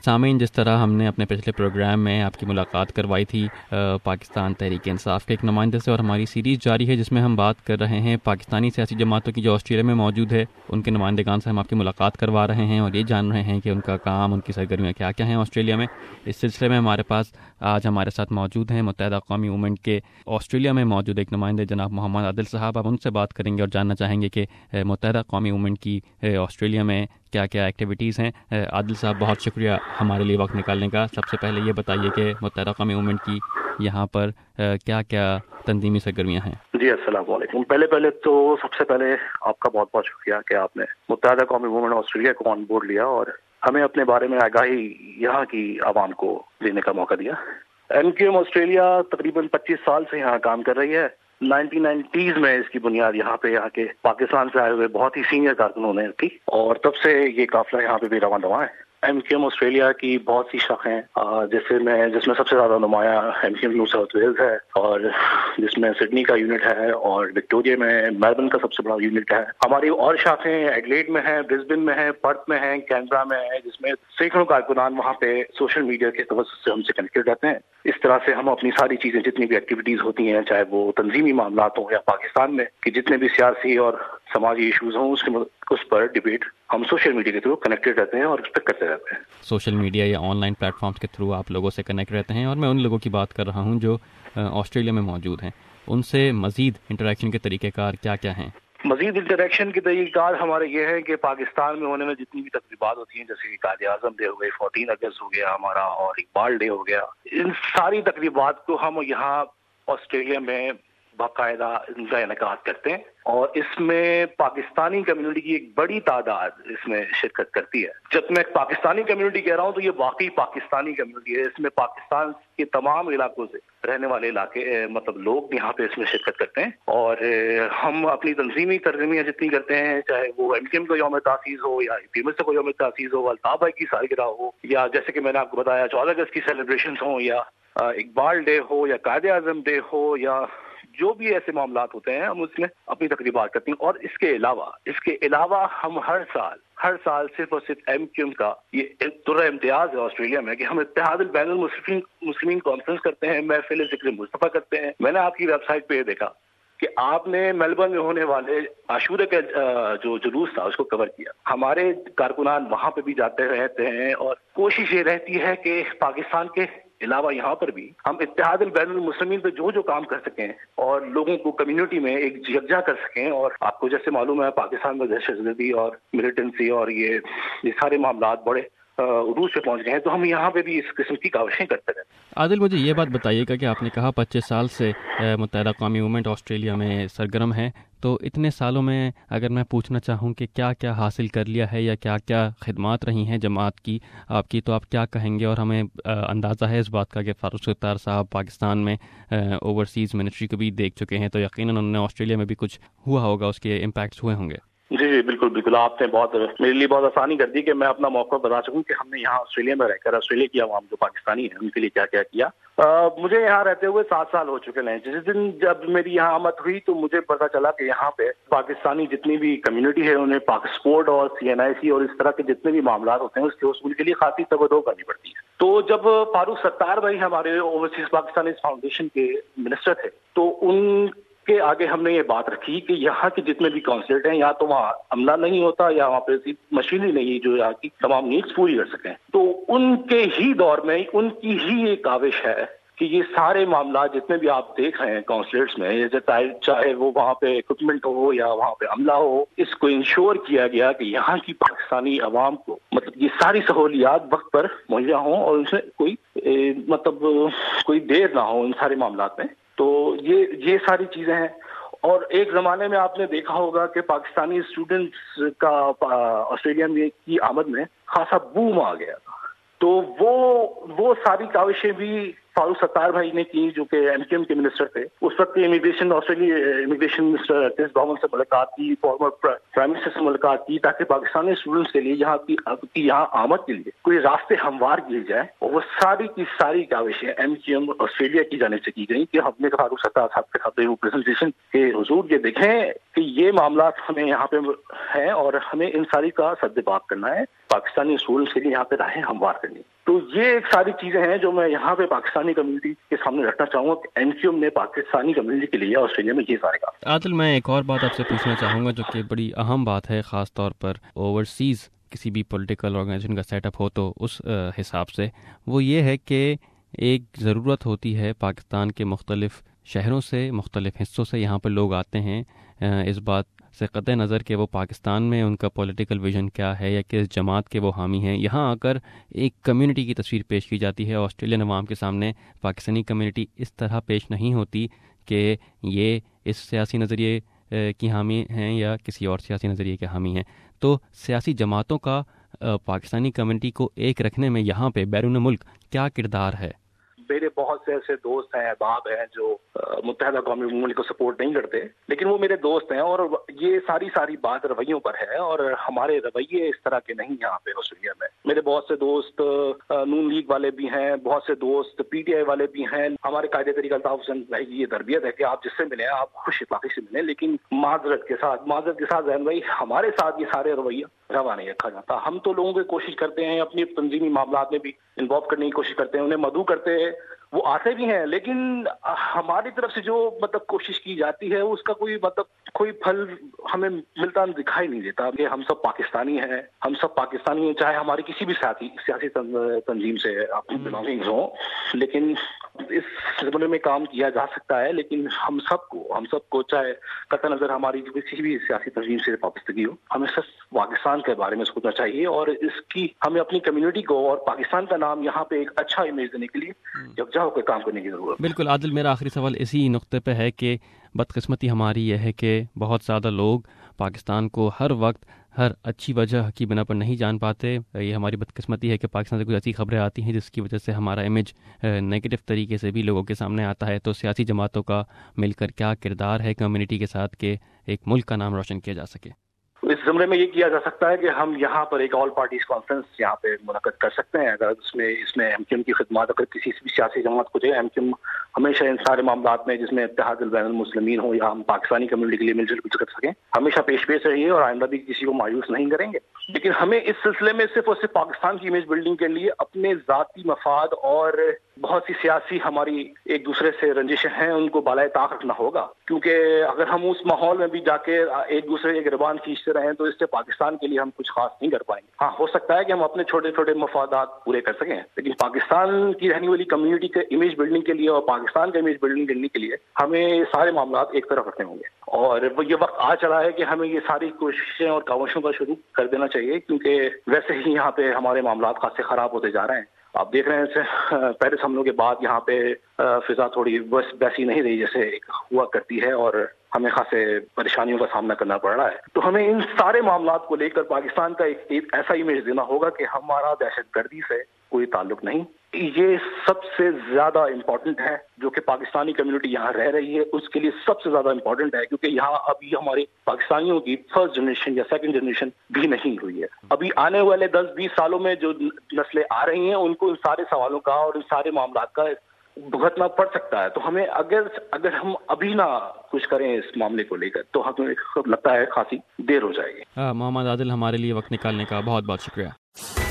سامعین، جس طرح ہم نے اپنے پچھلے پروگرام میں آپ کی ملاقات کروائی تھی پاکستان تحریک انصاف کے ایک نمائندے سے، اور ہماری سیریز جاری ہے جس میں ہم بات کر رہے ہیں پاکستانی سیاسی جماعتوں کی جو آسٹریلیا میں موجود ہے، ان کے نمائندگان سے ہم آپ کی ملاقات کروا رہے ہیں اور یہ جان رہے ہیں کہ ان کا کام، ان کی سرگرمیاں کیا کیا ہیں آسٹریلیا میں۔ اس سلسلے میں ہمارے پاس آج ہمارے ساتھ موجود ہیں متحدہ قومی موومنٹ کے آسٹریلیا میں موجود ایک نمائندے جناب محمد عادل صاحب۔ اب ان سے بات کریں گے اور جاننا چاہیں گے کہ متحدہ قومی موومنٹ کی آسٹریلیا میں کیا کیا ایکٹیویٹیز ہیں۔ عادل صاحب، بہت شکریہ ہمارے لیے وقت نکالنے کا۔ سب سے پہلے یہ بتائیے کہ متحدہ قومی موومنٹ کی یہاں پر کیا کیا تنظیمی سرگرمیاں ہیں؟ جی السلام علیکم۔ پہلے تو سب سے پہلے آپ کا بہت بہت شکریہ کہ آپ نے متحدہ قومی موومنٹ آسٹریلیا کو آن بورڈ لیا اور ہمیں اپنے بارے میں آگاہی یہاں کی عوام کو دینے کا موقع دیا۔ MQM آسٹریلیا تقریباً 25 سال سے یہاں کام کر رہی ہے۔ 1990s میں اس کی بنیاد یہاں کے پاکستان سے آئے ہوئے بہت ہی سینئر کارکنوں نے کی اور تب سے یہ قافلہ یہاں پہ بھی رواں ہے۔ MQM آسٹریلیا کی بہت سی شاخیں جس میں سب سے زیادہ نمایاں MQM نیو ساؤتھ ویلز ہے، اور جس میں سڈنی کا یونٹ ہے، اور وکٹوریہ میں میلبرن کا سب سے بڑا یونٹ ہے۔ ہماری اور شاخیں ایڈلیڈ میں ہیں، برسبن میں ہیں، پرتھ میں ہیں، کینبرا میں ہیں، جس میں سینکڑوں کارکنان وہاں پہ سوشل میڈیا کے توسط سے ہم سے کنیکٹڈ رہتے ہیں۔ اس طرح سے ہم اپنی ساری چیزیں، جتنی بھی ایکٹیویٹیز ہوتی ہیں، چاہے وہ تنظیمی معاملات ہوں یا پاکستان میں کہ جتنے بھی سیاسی اور سماجی ایشوز ہوں، اس پر ڈیبیٹ ہم سوشل میڈیا کے تھرو کنیکٹڈ رہتے ہیں اور اس پہ کرتے رہتے ہیں۔ سوشل میڈیا یا آن لائن پلیٹ فارمز کے تھرو آپ لوگوں سے کنیکٹ رہتے ہیں، اور میں ان لوگوں کی بات کر رہا ہوں جو آسٹریلیا میں موجود ہیں۔ ان سے مزید انٹریکشن کے طریقہ کار کیا کیا ہیں؟ مزید انٹریکشن کے طریقہ کار ہمارے یہ ہے کہ پاکستان میں ہونے میں جتنی بھی تقریبات ہوتی ہیں، جیسے کہ قائد اعظم ڈے ہو گئے، 14 اگست ہو گیا ہمارا، اور اقبال ڈے ہو گیا، ان ساری تقریبات کو ہم یہاں آسٹریلیا میں باقاعدہ ان کا انعقاد کرتے ہیں، اور اس میں پاکستانی کمیونٹی کی ایک بڑی تعداد اس میں شرکت کرتی ہے۔ جب میں پاکستانی کمیونٹی کہہ رہا ہوں تو یہ واقعی پاکستانی کمیونٹی ہے۔ اس میں پاکستان کے تمام علاقوں سے رہنے والے لوگ یہاں پہ اس میں شرکت کرتے ہیں، اور ہم اپنی تنظیمی ترجمیاں جتنی کرتے ہیں، چاہے وہ MQM کا یوم تاسیس ہو یا PMS کا یوم تاسیس ہو، الطاف بھائی کی سالگرہ ہو، یا جیسے کہ میں نے آپ کو بتایا 14 اگست کی سیلیبریشنز ہوں، یا اقبال ڈے ہو، یا قائد اعظم ڈے ہو، یا جو بھی ایسے معاملات ہوتے ہیں، ہم اس میں اپنی تقریبات کرتے ہیں۔ اور اس کے علاوہ ہم ہر سال صرف اور صرف MQM کا یہ درہ امتیاز ہے آسٹریلیا میں کہ ہم اتحاد البین المسلمین کانفرنس کرتے ہیں، محفل ذکر مصطفیٰ کرتے ہیں۔ میں نے آپ کی ویب سائٹ پہ یہ دیکھا کہ آپ نے میلبرن میں ہونے والے عاشورے کا جو جلوس تھا اس کو کور کیا۔ ہمارے کارکنان وہاں پہ بھی جاتے رہتے ہیں، اور کوشش یہ رہتی ہے کہ پاکستان کے علاوہ یہاں پر بھی ہم اتحاد البین المسلمین پہ جو کام کر سکیں اور لوگوں کو کمیونٹی میں ایک یکجا کر سکیں۔ اور آپ کو جیسے معلوم ہے پاکستان میں دہشت گردی اور ملیٹنسی اور یہ سارے معاملات بڑے عروج پہ پہنچ گئے ہیں، تو ہم یہاں پہ بھی اس قسم کی کاوشیں کرتے رہتے ہیں۔ عادل، مجھے یہ بات بتائیے گا کہ آپ نے کہا 25 سال سے متحدہ قومی موومنٹ آسٹریلیا میں سرگرم ہے، تو اتنے سالوں میں اگر میں پوچھنا چاہوں کہ کیا کیا حاصل کر لیا ہے یا کیا کیا خدمات رہی ہیں جماعت کی آپ کی، تو آپ کیا کہیں گے؟ اور ہمیں اندازہ ہے اس بات کا کہ فاروق ستار صاحب پاکستان میں اوورسیز منسٹری کو بھی دیکھ چکے ہیں، تو یقیناً انہوں نے آسٹریلیا میں بھی کچھ ہوا ہوگا، اس کے امپیکٹس ہوئے ہوں گے۔ جی بالکل، آپ نے میرے لیے بہت آسانی کر دی کہ میں اپنا موقع بتا سکوں کہ ہم نے یہاں آسٹریلیا میں رہ کر آسٹریلیا کی عوام جو پاکستانی ہیں ان کے لیے کیا کیا کیا۔ مجھے یہاں رہتے ہوئے 7 سال ہو چکے ہیں۔ جس دن جب میری یہاں آمد ہوئی تو مجھے پتا چلا کہ یہاں پہ پاکستانی جتنی بھی کمیونٹی ہے انہیں پاکسپورٹ اور CNIC اور اس طرح کے جتنے بھی معاملات ہوتے ہیں اس کے حصول کے لیے خاصی تگودو کرنی پڑتی ہے۔ تو جب فاروق ستار بھائی ہمارے اوورسیز پاکستانی فاؤنڈیشن کے منسٹر تھے تو ان کے آگے ہم نے یہ بات رکھی کہ یہاں کے جتنے بھی کونسلیٹ ہیں یا تو وہاں عملہ نہیں ہوتا یا وہاں پہ مشینری نہیں جو یہاں کی تمام نیڈس پوری کر سکیں۔ تو ان کے ہی دور میں ان کی ہی یہ کاوش ہے کہ یہ سارے معاملات جتنے بھی آپ دیکھ رہے ہیں کونسلیٹس میں، چاہے وہ وہاں پہ اکوپمنٹ ہو یا وہاں پہ عملہ ہو، اس کو انشور کیا گیا کہ یہاں کی پاکستانی عوام کو یہ ساری سہولیات وقت پر مہیا ہوں اور اس میں کوئی دیر نہ ہو ان سارے معاملات میں۔ تو یہ ساری چیزیں ہیں۔ اور ایک زمانے میں آپ نے دیکھا ہوگا کہ پاکستانی اسٹوڈنٹس کا آسٹریلیا میں کی آمد میں خاصا بوم آ گیا تھا، تو وہ ساری کاوشیں بھی فاروق ستار بھائی نے کی جو کہ MQM کے منسٹر تھے۔ اس وقت امیگریشن منسٹر کرس بھون سے ملاقات کی، فارمر پرائم منسٹر سے ملاقات کی، تاکہ پاکستانی اسٹوڈنٹس کے لیے یہاں آمد کے لیے کوئی راستے ہموار کیے جائیں۔ اور وہ ساری کی ساری کاوشیں MQM آسٹریلیا کی جانب سے کی گئی کہ ہم نے فاروق ستار صاحب کے ساتھ پریزنٹیشن کے حضور یہ دیکھیں کہ یہ معاملات ہمیں یہاں پہ ہیں اور ہمیں ان ساری کا سدباب کرنا ہے، پاکستانی اصول سے یہاں پہ راہیں ہموار کرنی. تو یہ ایک ساری چیزیں ہیں جو میں یہاں پہ پاکستانی کمیونٹی کے سامنے رکھنا چاہوں گا کہ این کیو ایم نے پاکستانی کمیونٹی کے لیے آسٹریلیا میں یہ سارے کام. عادل، میں ایک اور بات آپ سے پوچھنا چاہوں گا جو کہ بڑی اہم بات ہے، خاص طور پر اوورسیز کسی بھی پولیٹیکل آرگنائزیشن کا سیٹ اپ ہو تو اس حساب سے، وہ یہ ہے کہ ایک ضرورت ہوتی ہے پاکستان کے مختلف شہروں سے، مختلف حصوں سے یہاں پر لوگ آتے ہیں، اس بات سے قطع نظر کہ وہ پاکستان میں ان کا پولیٹیکل ویژن کیا ہے یا کس جماعت کے وہ حامی ہیں، یہاں آ کر ایک کمیونٹی کی تصویر پیش کی جاتی ہے. آسٹریلین عوام کے سامنے پاکستانی کمیونٹی اس طرح پیش نہیں ہوتی کہ یہ اس سیاسی نظریے کی حامی ہیں یا کسی اور سیاسی نظریے کے حامی ہیں. تو سیاسی جماعتوں کا پاکستانی کمیونٹی کو ایک رکھنے میں یہاں پہ بیرون ملک کیا کردار ہے؟ میرے بہت سے ایسے دوست ہیں، احباب ہیں جو متحدہ قومی ممالک کو سپورٹ نہیں کرتے، لیکن وہ میرے دوست ہیں اور یہ ساری بات رویوں پر ہے اور ہمارے رویے اس طرح کے نہیں یہاں پہ آسٹریلیا میں. میرے بہت سے دوست نون لیگ والے بھی ہیں، بہت سے دوست پی ٹی آئی والے بھی ہیں. ہمارے قاعدے طریقہ الطاف حسین بھائی کی یہ تربیت ہے کہ آپ جس سے ملیں آپ خوش اطلاقی سے ملیں، لیکن معذرت کے ساتھ ذہن بھائی ہمارے ساتھ یہ سارے رویہ روا نہیں رکھا جاتا. ہم تو لوگوں کی کوشش کرتے ہیں، اپنی تنظیمی معاملات میں بھی انوالو کرنے کی کوشش کرتے ہیں، انہیں مدعو کرتے ہیں، وہ آتے بھی ہیں، لیکن ہماری طرف سے جو کوشش کی جاتی ہے اس کا کوئی پھل ہمیں ملتا دکھائی نہیں دیتا. کہ ہم سب پاکستانی ہیں، چاہے ہماری کسی بھی سیاسی تنظیم سے بلانگنگز ہوں، لیکن اس زمانے میں کام کیا جا سکتا ہے. لیکن ہم سب کو چاہے قطع نظر ہماری کسی بھی سیاسی تنظیم سے وابستگی ہو، ہمیں صرف پاکستان کے بارے میں سوچنا چاہیے اور اس کی ہمیں اپنی کمیونٹی کو اور پاکستان کا نام یہاں پہ ایک اچھا امیج دینے کے لیے یکجا ہو کے کام کرنے کی ضرورت. بالکل عادل، میرا آخری سوال اسی نقطے پہ ہے کہ بدقسمتی ہماری یہ ہے کہ بہت زیادہ لوگ پاکستان کو ہر وقت ہر اچھی وجہ کی بنا پر نہیں جان پاتے. یہ ہماری بدقسمتی ہے کہ پاکستان سے کچھ ایسی خبریں آتی ہیں جس کی وجہ سے ہمارا امیج نیگیٹو طریقے سے بھی لوگوں کے سامنے آتا ہے. تو سیاسی جماعتوں کا مل کر کیا کردار ہے کمیونٹی کے ساتھ کہ ایک ملک کا نام روشن کیا جا سکے؟ اس زمرے میں یہ کیا جا سکتا ہے کہ ہم یہاں پر ایک آل پارٹیز کانفرنس یہاں پہ منعقد کر سکتے ہیں. اگر اس میں ایم کیو ایم کی خدمات اگر کسی بھی سیاسی جماعت کو چاہیے، ایم کیو ایم ہمیشہ ان سارے معاملات میں جس میں اتحاد البین المسلمین ہو یا ہم پاکستانی کمیونٹی کے لیے مل جل کر سکیں، ہمیشہ پیش رہیے اور آئندہ بھی کسی کو مایوس نہیں کریں گے. لیکن ہمیں اس سلسلے میں صرف اور صرف پاکستان کی امیج بلڈنگ کے لیے اپنے ذاتی مفاد اور بہت سی سیاسی ہماری ایک دوسرے سے رنجشیں ہیں ان کو بالائے طاق رکھنا ہوگا. کیونکہ اگر ہم اس ماحول میں بھی جا کے ایک دوسرے کے گربان کھینچتے رہیں تو اس سے پاکستان کے لیے ہم کچھ خاص نہیں کر پائیں گے. ہاں، ہو سکتا ہے کہ ہم اپنے چھوٹے چھوٹے مفادات پورے کر سکیں، لیکن پاکستان کی رہنے والی کمیونٹی کے امیج بلڈنگ کے لیے اور پاکستان کا امیج بلڈنگ کرنے کے لیے ہمیں سارے معاملات ایک طرف رکھنے ہوں گے. اور وہ یہ وقت آ چلا ہے کہ ہمیں یہ ساری کوششیں اور کاوشوں کا شروع کر دینا چاہیے، کیونکہ ویسے ہی یہاں پہ ہمارے معاملات خاصے خراب ہوتے جا رہے ہیں. آپ دیکھ رہے ہیں پیرس حملوں کے بعد یہاں پہ فضا تھوڑی ویسی نہیں رہی جیسے ہوا کرتی ہے اور ہمیں خاصے پریشانیوں کا سامنا کرنا پڑ رہا ہے. تو ہمیں ان سارے معاملات کو لے کر پاکستان کا ایک ایسا امیج دینا ہوگا کہ ہمارا دہشت گردی سے کوئی تعلق نہیں. یہ سب سے زیادہ امپورٹنٹ ہے جو کہ پاکستانی کمیونٹی یہاں رہ رہی ہے اس کے لیے سب سے زیادہ امپورٹنٹ ہے، کیونکہ یہاں ابھی ہمارے پاکستانیوں کی فرسٹ جنریشن یا سیکنڈ جنریشن بھی نہیں ہوئی ہے. ابھی آنے والے 10-20 سالوں میں جو نسلیں آ رہی ہیں ان کو ان سارے سوالوں کا اور ان سارے معاملات کا بھگتنا پڑ سکتا ہے. تو ہمیں اگر ہم ابھی نہ کچھ کریں اس معاملے کو لے کر تو ہمیں لگتا ہے خاصی دیر ہو جائے گی. محمد عادل، ہمارے لیے وقت نکالنے کا بہت بہت شکریہ.